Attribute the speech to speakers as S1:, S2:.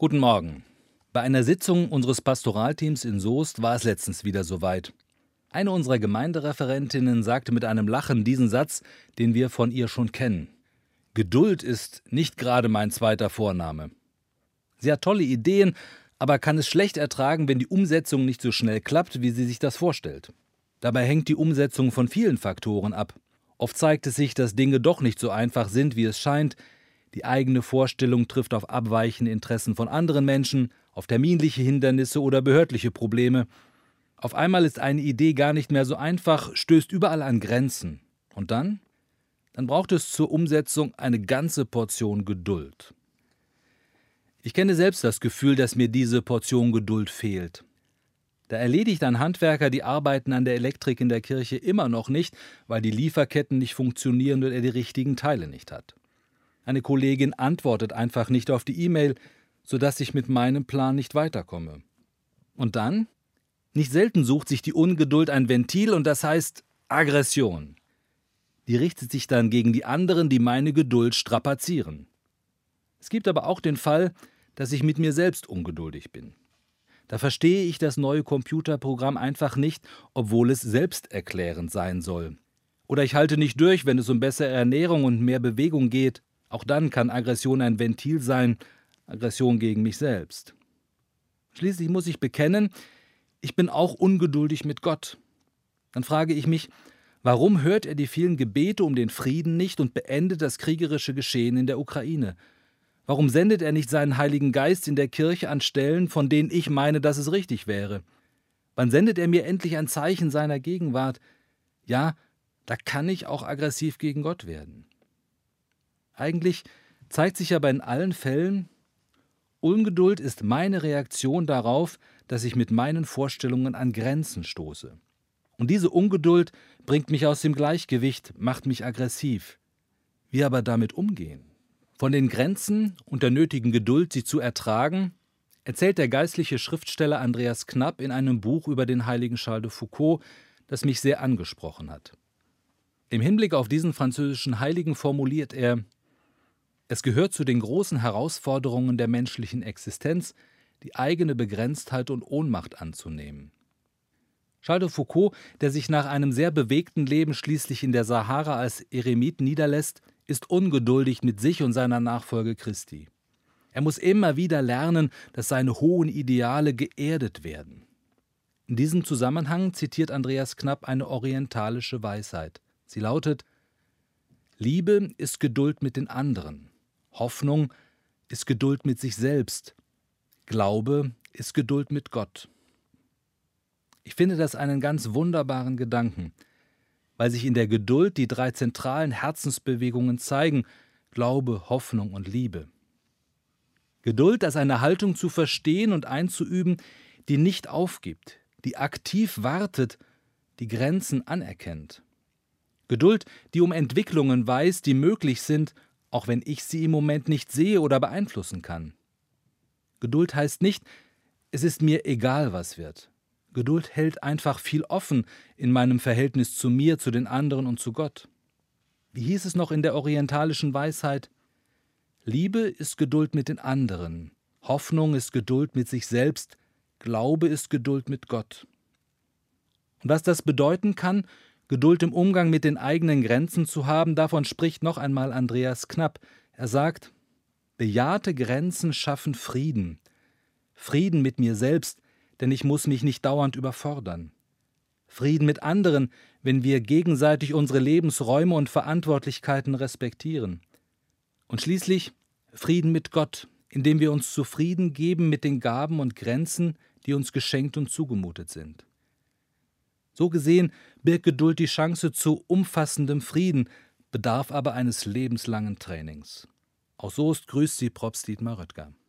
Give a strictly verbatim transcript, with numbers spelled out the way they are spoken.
S1: Guten Morgen. Bei einer Sitzung unseres Pastoralteams in Soest war es letztens wieder soweit. Eine unserer Gemeindereferentinnen sagte mit einem Lachen diesen Satz, den wir von ihr schon kennen. Geduld ist nicht gerade mein zweiter Vorname. Sie hat tolle Ideen, aber kann es schlecht ertragen, wenn die Umsetzung nicht so schnell klappt, wie sie sich das vorstellt. Dabei hängt die Umsetzung von vielen Faktoren ab. Oft zeigt es sich, dass Dinge doch nicht so einfach sind, wie es scheint. Die eigene Vorstellung trifft auf abweichende Interessen von anderen Menschen, auf terminliche Hindernisse oder behördliche Probleme. Auf einmal ist eine Idee gar nicht mehr so einfach, stößt überall an Grenzen. Und dann? Dann braucht es zur Umsetzung eine ganze Portion Geduld. Ich kenne selbst das Gefühl, dass mir diese Portion Geduld fehlt. Da erledigt ein Handwerker die Arbeiten an der Elektrik in der Kirche immer noch nicht, weil die Lieferketten nicht funktionieren und er die richtigen Teile nicht hat. Eine Kollegin antwortet einfach nicht auf die E-Mail, sodass ich mit meinem Plan nicht weiterkomme. Und dann? Nicht selten sucht sich die Ungeduld ein Ventil und das heißt Aggression. Die richtet sich dann gegen die anderen, die meine Geduld strapazieren. Es gibt aber auch den Fall, dass ich mit mir selbst ungeduldig bin. Da verstehe ich das neue Computerprogramm einfach nicht, obwohl es selbsterklärend sein soll. Oder ich halte nicht durch, wenn es um bessere Ernährung und mehr Bewegung geht. Auch dann kann Aggression ein Ventil sein, Aggression gegen mich selbst. Schließlich muss ich bekennen, ich bin auch ungeduldig mit Gott. Dann frage ich mich, warum hört er die vielen Gebete um den Frieden nicht und beendet das kriegerische Geschehen in der Ukraine? Warum sendet er nicht seinen Heiligen Geist in der Kirche an Stellen, von denen ich meine, dass es richtig wäre? Wann sendet er mir endlich ein Zeichen seiner Gegenwart? Ja, da kann ich auch aggressiv gegen Gott werden. Eigentlich zeigt sich aber in allen Fällen, Ungeduld ist meine Reaktion darauf, dass ich mit meinen Vorstellungen an Grenzen stoße. Und diese Ungeduld bringt mich aus dem Gleichgewicht, macht mich aggressiv. Wie aber damit umgehen? Von den Grenzen und der nötigen Geduld, sie zu ertragen, erzählt der geistliche Schriftsteller Andreas Knapp in einem Buch über den heiligen Charles de Foucault, das mich sehr angesprochen hat. Im Hinblick auf diesen französischen Heiligen formuliert er: Es gehört zu den großen Herausforderungen der menschlichen Existenz, die eigene Begrenztheit und Ohnmacht anzunehmen. Charles de Foucault, der sich nach einem sehr bewegten Leben schließlich in der Sahara als Eremit niederlässt, ist ungeduldig mit sich und seiner Nachfolge Christi. Er muss immer wieder lernen, dass seine hohen Ideale geerdet werden. In diesem Zusammenhang zitiert Andreas Knapp eine orientalische Weisheit. Sie lautet: Liebe ist Geduld mit den anderen. Hoffnung ist Geduld mit sich selbst. Glaube ist Geduld mit Gott. Ich finde das einen ganz wunderbaren Gedanken, weil sich in der Geduld die drei zentralen Herzensbewegungen zeigen: Glaube, Hoffnung und Liebe. Geduld als eine Haltung zu verstehen und einzuüben, die nicht aufgibt, die aktiv wartet, die Grenzen anerkennt. Geduld, die um Entwicklungen weiß, die möglich sind, auch wenn ich sie im Moment nicht sehe oder beeinflussen kann. Geduld heißt nicht, es ist mir egal, was wird. Geduld hält einfach viel offen in meinem Verhältnis zu mir, zu den anderen und zu Gott. Wie hieß es noch in der orientalischen Weisheit? Liebe ist Geduld mit den anderen, Hoffnung ist Geduld mit sich selbst, Glaube ist Geduld mit Gott. Und was das bedeuten kann, Geduld im Umgang mit den eigenen Grenzen zu haben, davon spricht noch einmal Andreas Knapp. Er sagt: Bejahte Grenzen schaffen Frieden. Frieden mit mir selbst, denn ich muss mich nicht dauernd überfordern. Frieden mit anderen, wenn wir gegenseitig unsere Lebensräume und Verantwortlichkeiten respektieren. Und schließlich Frieden mit Gott, indem wir uns zufrieden geben mit den Gaben und Grenzen, die uns geschenkt und zugemutet sind. So gesehen birgt Geduld die Chance zu umfassendem Frieden, bedarf aber eines lebenslangen Trainings. Aus Soest grüßt Sie Propst Dietmar Röttger.